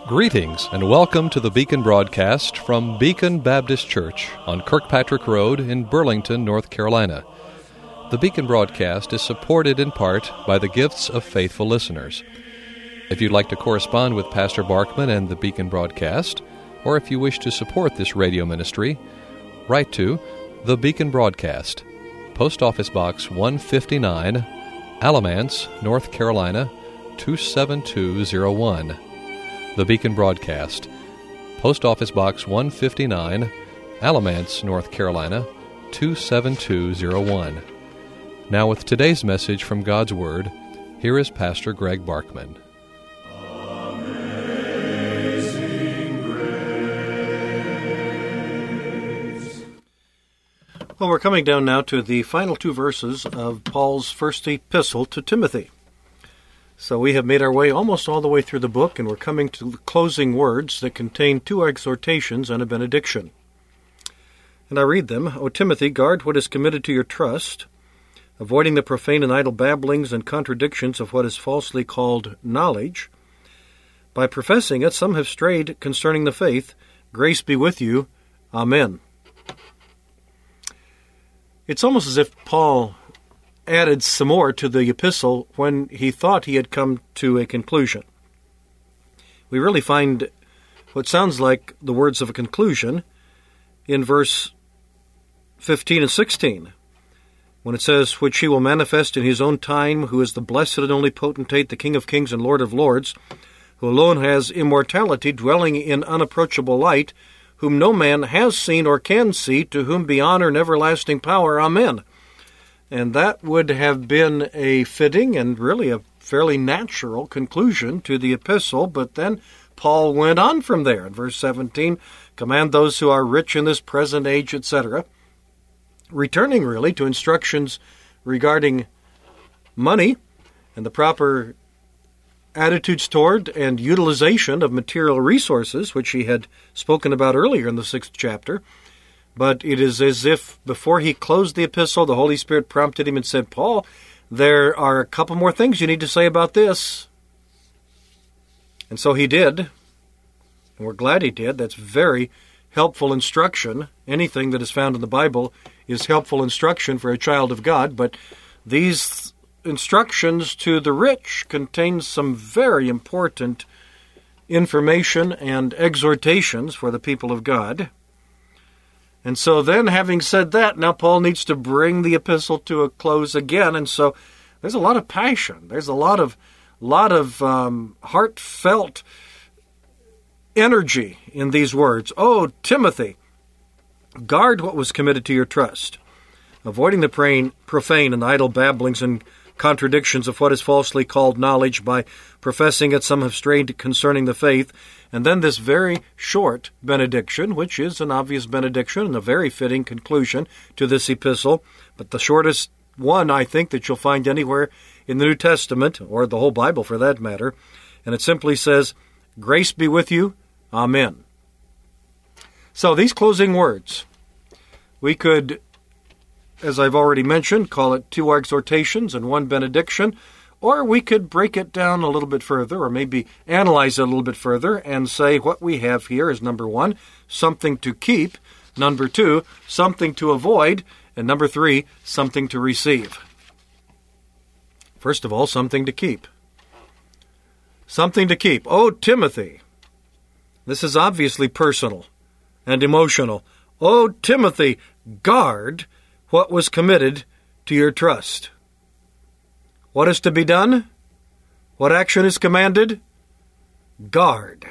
Greetings and welcome to the Beacon broadcast from Beacon Baptist Church on Kirkpatrick Road in Burlington, North Carolina. The Beacon broadcast is supported in part by the gifts of faithful listeners. If you'd like to correspond with Pastor Barkman and the Beacon broadcast, or if you wish to support this radio ministry, write to The Beacon Broadcast, Post Office Box 159, Alamance, North Carolina, 27201. The Beacon Broadcast, Post Office Box 159, Alamance, North Carolina, 27201. Now with today's message from God's Word, here is Pastor Greg Barkman. Well, we're coming down now to the final two verses of Paul's first epistle to Timothy. So we have made our way almost all the way through the book, and we're coming to the closing words that contain two exhortations and a benediction. And I read them. O Timothy, guard what is committed to your trust, avoiding the profane and idle babblings and contradictions of what is falsely called knowledge. By professing it, some have strayed concerning the faith. Grace be with you. Amen. It's almost as if Paul added some more to the epistle when he thought he had come to a conclusion. We really find what sounds like the words of a conclusion in verse 15 and 16, when it says, which he will manifest in his own time, who is the blessed and only potentate, the King of kings and Lord of lords, who alone has immortality, dwelling in unapproachable light, whom no man has seen or can see, to whom be honor and everlasting power. Amen. And that would have been a fitting and really a fairly natural conclusion to the epistle, but then Paul went on from there. In verse 17, command those who are rich in this present age, etc., returning really to instructions regarding money and the proper attitudes toward and utilization of material resources, which he had spoken about earlier in the 6th chapter. But it is as if before he closed the epistle, the Holy Spirit prompted him and said, Paul, there are a couple more things you need to say about this. And so he did, and we're glad he did. That's very helpful instruction. Anything that is found in the Bible is helpful instruction for a child of God, but these instructions to the rich contain some very important information and exhortations for the people of God. And so then, having said that, now Paul needs to bring the epistle to a close again. And so there's a lot of passion. There's a lot of heartfelt energy in these words. Oh, Timothy, guard what was committed to your trust, avoiding the profane and idle babblings and contradictions of what is falsely called knowledge. By professing it, some have strayed concerning the faith. And then this very short benediction, which is an obvious benediction and a very fitting conclusion to this epistle, but the shortest one, I think, that you'll find anywhere in the New Testament, or the whole Bible for that matter. And it simply says, grace be with you. Amen. So these closing words, we could, as I've already mentioned, call it two exhortations and one benediction, or we could break it down a little bit further, or maybe analyze it a little bit further and say what we have here is, number one, something to keep, number two, something to avoid, and number three, something to receive. First of all, something to keep. Something to keep. Oh, Timothy. This is obviously personal and emotional. Oh, Timothy, guard what was committed to your trust. What is to be done? What action is commanded? Guard.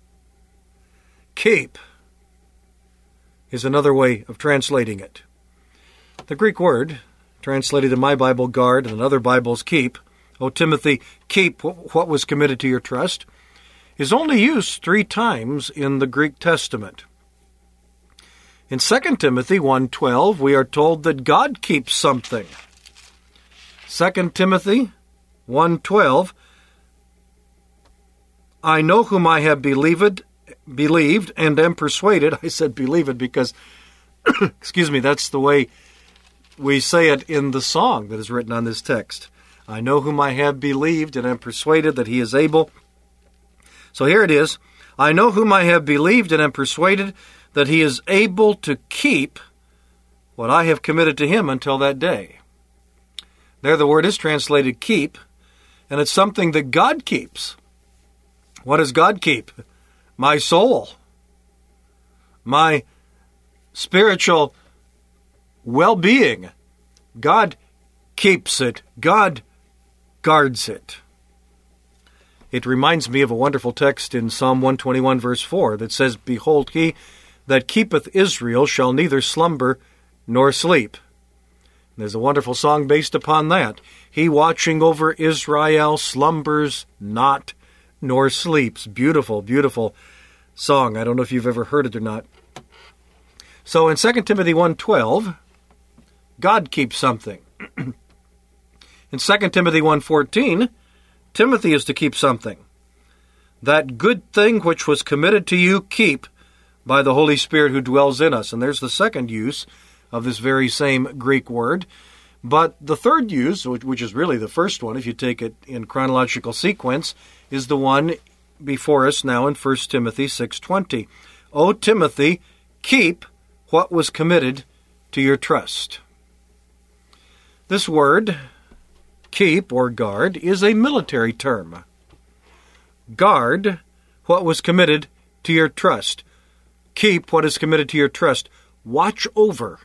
Keep is another way of translating it. The Greek word, translated in my Bible, guard, and in other Bibles, keep, O Timothy, keep what was committed to your trust, is only used 3 times in the Greek Testament. In 2 Timothy 1:12, we are told that God keeps something. 2 Timothy 1:12, I know whom I have believed and am persuaded. I said believed because, that's the way we say it in the song that is written on this text. I know whom I have believed and am persuaded that he is able. So here it is. I know whom I have believed and am persuaded that he is able to keep what I have committed to him until that day. There the word is translated keep, and it's something that God keeps. What does God keep? My soul. My spiritual well-being. God keeps it. God guards it. It reminds me of a wonderful text in Psalm 121, verse 4, that says, Behold, he that keepeth Israel shall neither slumber nor sleep. There's a wonderful song based upon that. He watching over Israel slumbers not nor sleeps. Beautiful, beautiful song. I don't know if you've ever heard it or not. So in 2 Timothy 1:12, God keeps something. In 2 Timothy 1:14, Timothy is to keep something. That good thing which was committed to you, keep by the Holy Spirit who dwells in us. And there's the second use of this very same Greek word. But the third use, which is really the first one, if you take it in chronological sequence, is the one before us now in 1 Timothy 6:20. O Timothy, keep what was committed to your trust. This word, keep or guard, is a military term. Guard what was committed to your trust. Keep what is committed to your trust. Watch over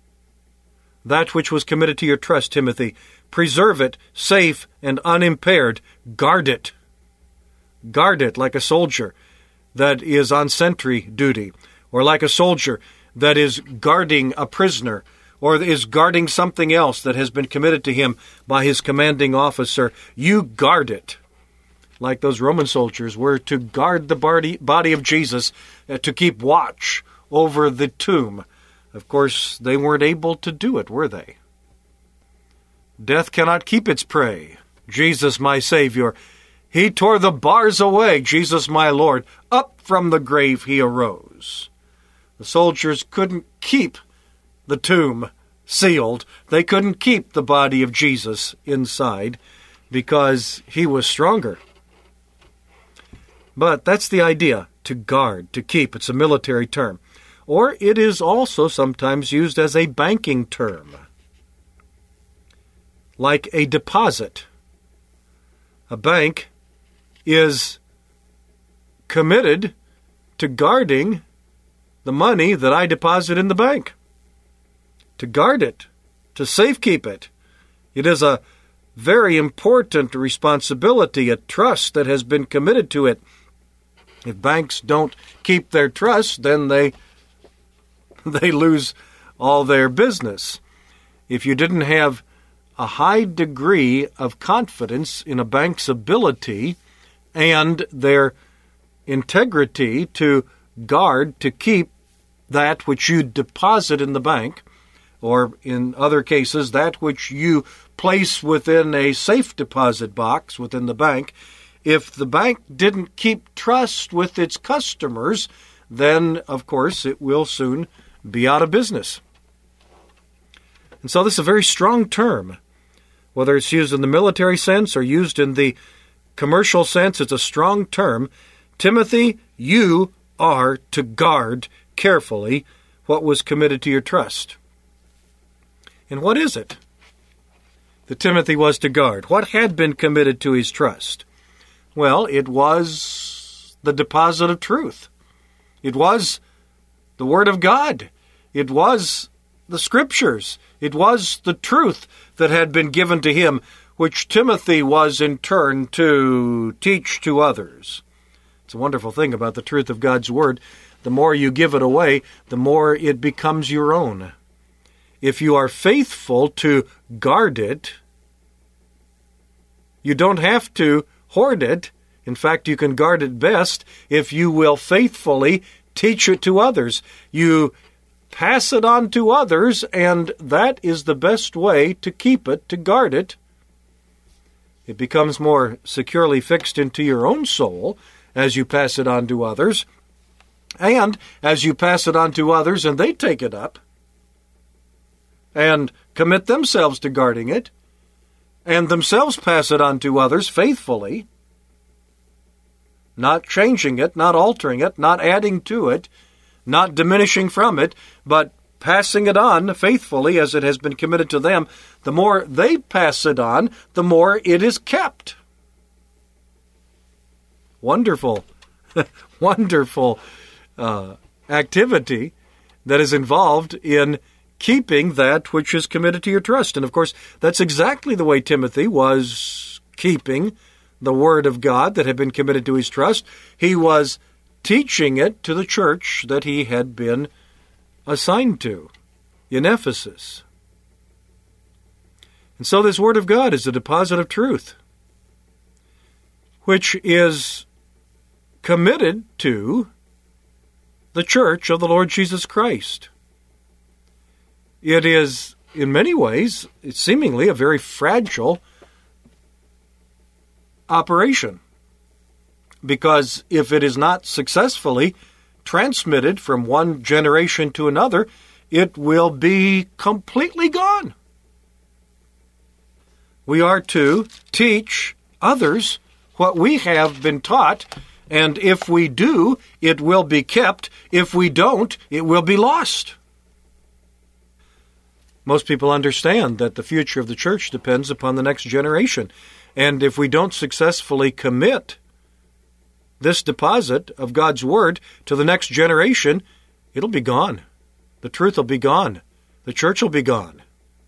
that which was committed to your trust, Timothy. Preserve it safe and unimpaired. Guard it. Guard it like a soldier that is on sentry duty, or like a soldier that is guarding a prisoner, or is guarding something else that has been committed to him by his commanding officer. You guard it. Like those Roman soldiers were to guard the body of Jesus, to keep watch over the tomb. Of course, they weren't able to do it, were they? Death cannot keep its prey. Jesus, my Savior, he tore the bars away. Jesus, my Lord, up from the grave he arose. The soldiers couldn't keep the tomb sealed. They couldn't keep the body of Jesus inside because he was stronger. But that's the idea, to guard, to keep. It's a military term. Or it is also sometimes used as a banking term, like a deposit. A bank is committed to guarding the money that I deposit in the bank, to guard it, to safekeep it. It is a very important responsibility, a trust that has been committed to it. If banks don't keep their trust, then they lose all their business. If you didn't have a high degree of confidence in a bank's ability and their integrity to guard, to keep that which you deposit in the bank, or in other cases, that which you place within a safe deposit box within the bank, if the bank didn't keep trust with its customers, then, of course, it will soon be out of business. And so this is a very strong term. Whether it's used in the military sense or used in the commercial sense, it's a strong term. Timothy, you are to guard carefully what was committed to your trust. And what is it that Timothy was to guard? What had been committed to his trust? Well, it was the deposit of truth. It was the Word of God. It was the Scriptures. It was the truth that had been given to him, which Timothy was in turn to teach to others. It's a wonderful thing about the truth of God's Word. The more you give it away, the more it becomes your own. If you are faithful to guard it, you don't have to hoard it. In fact, you can guard it best if you will faithfully teach it to others. You pass it on to others, and that is the best way to keep it, to guard it. It becomes more securely fixed into your own soul as you pass it on to others. And as you pass it on to others and they take it up and commit themselves to guarding it, and themselves pass it on to others faithfully, not changing it, not altering it, not adding to it, not diminishing from it, but passing it on faithfully as it has been committed to them. The more they pass it on, the more it is kept. Wonderful, wonderful activity that is involved in keeping that which is committed to your trust. And of course, that's exactly the way Timothy was keeping the Word of God that had been committed to his trust. He was teaching it to the church that he had been assigned to in Ephesus. And so this Word of God is a deposit of truth, which is committed to the church of the Lord Jesus Christ. It is, in many ways, seemingly a very fragile operation, because if it is not successfully transmitted from one generation to another, it will be completely gone. We are to teach others what we have been taught, and if we do, it will be kept. If we don't, it will be lost. Most people understand that the future of the church depends upon the next generation. And if we don't successfully commit this deposit of God's Word to the next generation, it'll be gone. The truth will be gone. The church will be gone.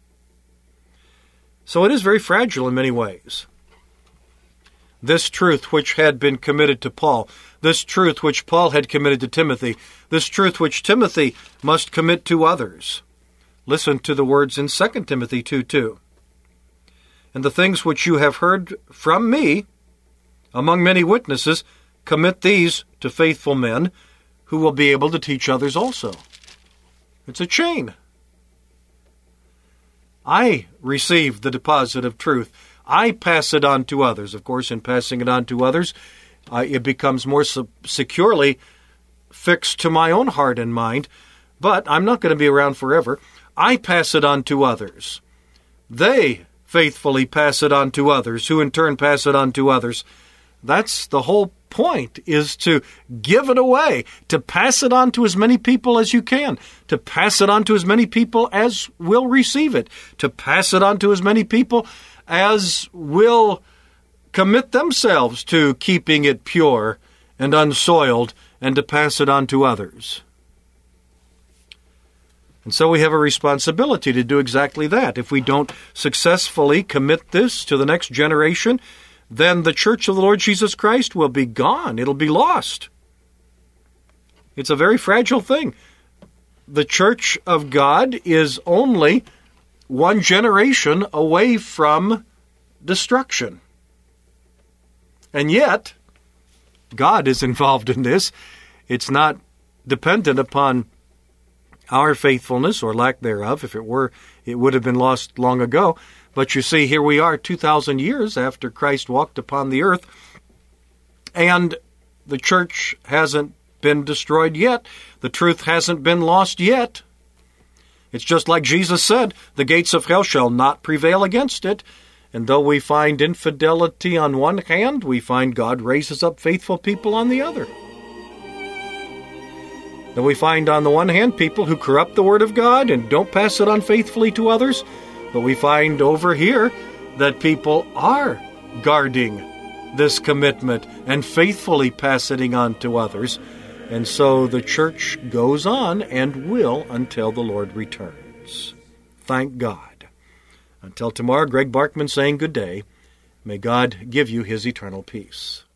So it is very fragile in many ways. This truth which had been committed to Paul, this truth which Paul had committed to Timothy, this truth which Timothy must commit to others. Listen to the words in 2 Timothy 2:2. And the things which you have heard from me, among many witnesses, commit these to faithful men who will be able to teach others also. It's a chain. I receive the deposit of truth. I pass it on to others. Of course, in passing it on to others, it becomes more securely fixed to my own heart and mind. But I'm not going to be around forever. I pass it on to others. They faithfully pass it on to others, who in turn pass it on to others. That's the whole point, is to give it away, to pass it on to as many people as you can, to pass it on to as many people as will receive it, to pass it on to as many people as will commit themselves to keeping it pure and unsoiled, and to pass it on to others. And so we have a responsibility to do exactly that. If we don't successfully commit this to the next generation, then the church of the Lord Jesus Christ will be gone. It'll be lost. It's a very fragile thing. The church of God is only one generation away from destruction. And yet, God is involved in this. It's not dependent upon our faithfulness or lack thereof. If it were, it would have been lost long ago. But you see, here we are 2,000 years after Christ walked upon the earth, and the church hasn't been destroyed yet. The truth hasn't been lost yet. It's just like Jesus said, the gates of hell shall not prevail against it. And though we find infidelity on one hand, we find God raises up faithful people on the other. Though we find on the one hand people who corrupt the Word of God and don't pass it on faithfully to others, but we find over here that people are guarding this commitment and faithfully passing it on to others. And so the church goes on and will until the Lord returns. Thank God. Until tomorrow, Greg Barkman saying good day. May God give you His eternal peace.